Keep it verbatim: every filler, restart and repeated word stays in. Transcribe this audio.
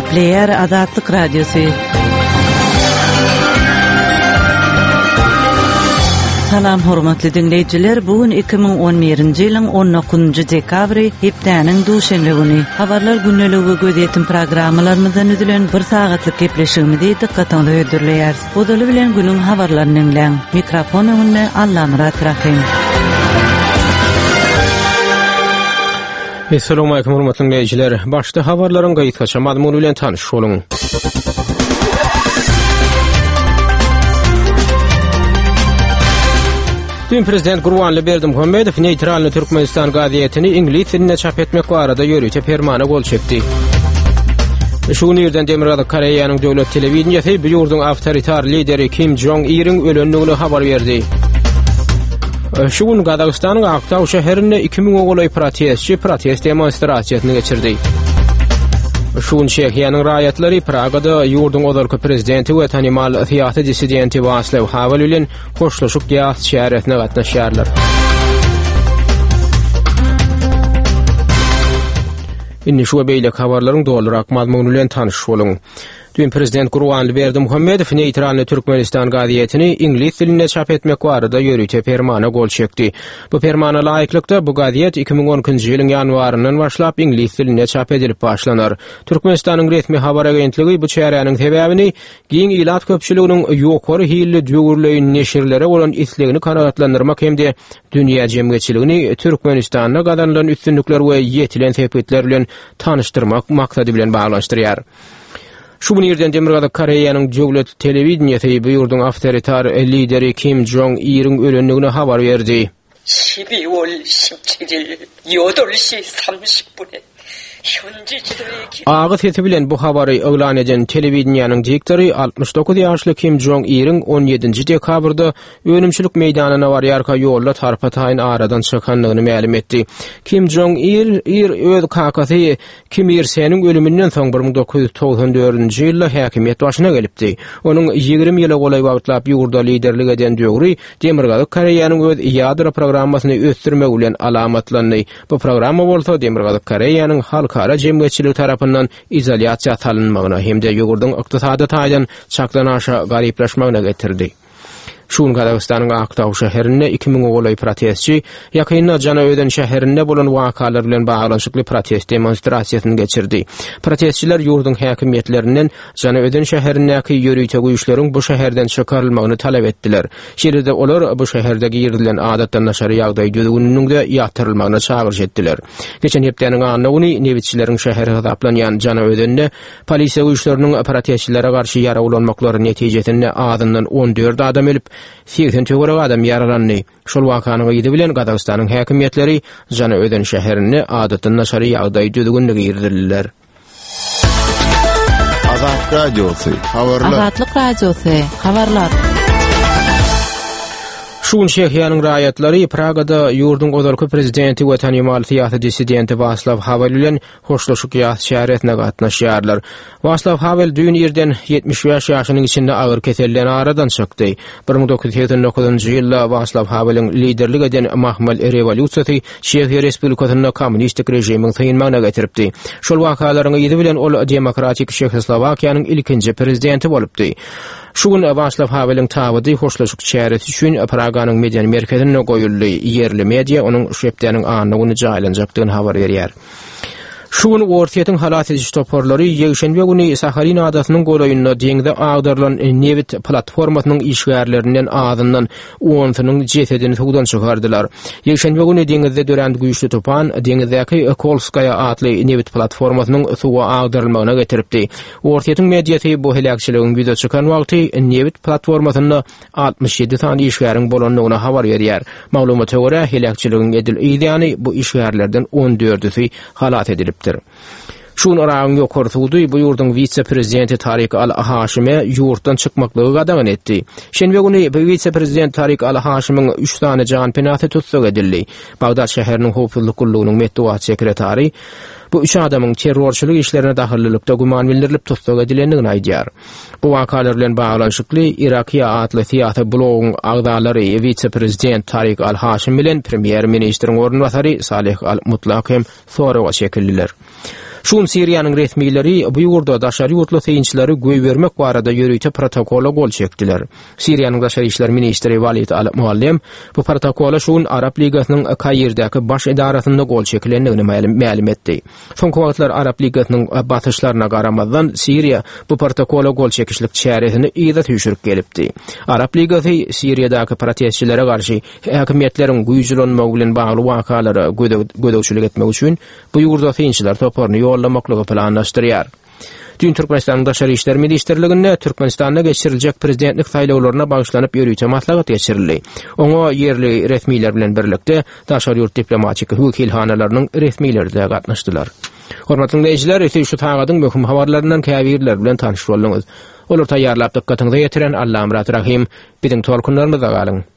Gepleyer Azatlyk Radiosu. Salam hormatly dinleyijiler, bugün iki bin on birinji ýylyň on dokuzunjy dekabry hepdäniň duşanbe güni. Habarlar günneligi gözetim programmalarymyzdan üzülen bir sagatlyk gepleşigimizi dikkatiňizde öýdürleýär. Bu döli bilen günüň habarlaryny dinleň. Mikrofon öňünde Allamrat Rahim. Assalamu alaykum hormatly dinleyijiler. Başda habarlaryň gaýtgaça mazmuny bilen tanyş boluň. Dün Prezident Gurbanly Berdimuhammedow Neytralny Türkmenistan gaziýetini ingliz diline çap etmek barada ýörüýte fermana gol çekdi. Şu ýerden Demirgazyk Koreýanyň döwlet telewizionyasy bu ýurdun awtoritar lideri Kim Jong-ilň ölendigini habar berdi. Şu gün Gazagystanyň Aktaw şäherinde iki ming oglay protestçi protest demonstrasiýasyny geçirdi. Şu gün Çekiýanyň raýatlary Pragada ýurdun ozalky prezidenti we tanymal syýasy dissidenti Václav Havel bilen hoşlaşyp ýaz şäheretine gatnaşýarlar. Inni şu beýle habarlaryň dolarak mazmuny bilen tanyş boluň. Dün Prezident Gurbanly Berdimuhammedow Neytralny Türkmenistan gaziýetini ingliz diline çap etmek barada ýörüýte fermana gol çekdi. Bu fermana laýyklykda bu gaziýet iki ming on ikinji ýylyň ýanwaryndan başlap ingliz diline çap edilip başlanar. Türkmenistanyň resmi habar agentligi bu çäräniň sebäbini giň ilat köpçüliginiň ýokary hilli döwürleýin neşirlere bolan islegini kanagatlandyrmak hemde dünýä jemgyýetçiligini Türkmenistanda gadanlanan üstünlikler we ýetilen sepetler bilen tanyşdyrmak maksady bilen baglanşdyrýar. Şu gün ýerden Demirgazyk Koreýanyň döwlet telewizionyasy bu ýurdun awtoritar lideri Kim Jong-ilň ölendigini habar berdi. 십이월 십칠일 여덟 시 삼십 분에 Ağı sesi bilen bu habary öwlan eden telewizionyanyň direktory altmış dokuz ýaşly Kim Jong-ilň on ýedinji dekabrda ölümçilik meýdanyna barýarka ýolda tarpataýyn aradan çykanlygyny ma'lum etdi. Kim Jong-il ir öz kakasy Kim Ir-seniň ölümünden soň bir ming dokuz ýüz togson dördünji ýylda häkimiýet başyna gelipdi. Onuň ýygrimi ýyla golay wagtlap ýurda liderlik eden döwri Demirgazyk Koreýanyň öz ýadro programmasyny ösdürmek bilen alamatlandy. Bu programma bolsa Demirgazyk Koreýanyň halkara jemgyýetçilik tarapyndan izolýasiýa salynmagyna hemde ýogurdyň ykdysady taýdan çaklanaşa garyplaşmagyna getirdi. Şun Gazagystanyň Aktaw şäherinde iki ming oglay protestçi ýakynda Jana Öden şäherinde bolan wakalar bilen baglanşykly protest demonstrasiýasyny geçirdi. Protestçiler ýurdun häkimiýetlerinden Jana Öden şäherindäki ýörüýte güýçleriň bu şäherden çykarylmagyny talap etdiler. Şeýle olar bu şäherdäki ýerdilen adatdan naşary ýagdaý düzgünlüğünün de ýatyrylmagyna çağırış etdiler. Geçen hepdäniň anlawyny Newitçilerin şäheri hasaplanýan Jana Ödende polisiýa güýçleriniň protestçilere garşy ýara ulanmaklary netijesinde azyndan on dört adam ölüp seksen töwerek adam yaralandy. Şol wakanyň ýygy bilen Gazagystanyň häkimiýetleri Jana Öden şäherini adatdan naşary ýagdaý düzgünlügi ýerdirdiler. Azatlyk Radiosu habarlar. Azatlyk Radiosu habarlar. Şu gün Çekiýanyň raýatlary Pragada ýurdun ozalky prezidenti we tanymal syýasy dissidenti Václav Havel bilen hoşlaşyk ýaz şäheretine gatnaşýarlar. Václav Havel dün ýerden ýetmiş beş ýaşynyň içinde agyr keselden aradan çykdy. bir ming dokuz ýüz seksen dokuzunjy ýylda Václav Haveliň liderlik eden Mahmal rewolýusiýasy Çekiýa Respublikasyna kommunistik rejimiň synmagyna getiripdi. Şol wakalaryň ýygy bilen ol demokratik Çekoslowakiýanyň ilkinji prezidenti bolupdy. Şu gün Václav Haveliň tabydy hoşlaşyk şähereti üçin Praganyň mediýa merkezine goýuldy. Ýerli media onuň şepdäniň anlygyny jaýlanjakdygyny habar berýär. Şu gün Ortiýetiň halat ediş toparlary ýeşenbe güni Sahalin adasynyň golaýyna deňde agdarlan Nevit platformasynyň işgärlerinden azyndan onsynyň jesedini suwdan çykardylar. Ýeşenbe güni deňizde döränd güýçli topan deňizdäki Kolskaya atly Nevit platformasynyň suwa agdarylmagyna getiripdi. Ortiýetiň mediýasy bu helakçylygyň video çykan wagty Nevit platformasyna altmış ýedi sany işgäriň bolanlygyna habar berýär. Maglumata görä helakçylygyň edil ýa-ni bu işgärlerden on dördüsi halat edilip Şun araň ýokartydy bu ýurdun vice-prezidenti Tarik Al-Haşime ýurtdan çykmaklygy gadan etdi. Şenbe güni bu vice-prezident Tarik Al-Haşimyň üç tane jan penasy tutsak edildi. Bagdad şäheriniň howpsuzlyk gullugynyň metbuat sekretary bu üç adamyň terrorçylyk işlerine dahillikde guman bildirilip tutsak edilendigini aýdýar. Bu wakalar bilen baglanşykly Irakiýa atly syýasy blogyň agdalary vice-prezident Tarik Al-Haşim bilen premier ministriň ornbasary Salih Al-Mutlaq hem soraga çekildiler. Şun Siriýanyň resmiýetleri bu ýurda daşary ýurtly synçylary göý bermek barada ýörüýte protokola gol çekdiler. Siriýanyň daşary işler ministri Walid al-Muallim bu protokola şun Arap Ligasynyň Kaýerdäki baş idarasynda gol çekilendigini ma'lum etdi. Soňky wagtlar Arap Ligasynyň batyşlaryna garamazdan Siriýa bu protokola gol çekişlik çäresini ýa-da tüşürip gelipdi. Arap Ligasy Siriýadaky protestçilere garşy häkimetleriň güýçlenmegi bilen bagly wakalary gödäwçilik etmek üçin bu ýurda synçylar toparny ýollamaklygy planlaşdyrýar. Dün Türkmenistanyň daşary işler ministrliginde Türkmenistanda geçiriljek prezidentlik saýlawlaryna bagyşlanyp ýörüýçe maslahat geçirildi. Oňa ýerli resmiýetler bilen birlikde daşary ýurt diplomatik wekilhanalarynyň resmiýetleri de gatnaşdylar. Hormatly dinleýijiler, şu taýgadyň möhüm habarlaryndan käbirler bilen tanyşyp boldunuz. Olar taýýarlap dikkatiňize ýetiren Allahym Rahim biziň tolkunlarymyza galyň.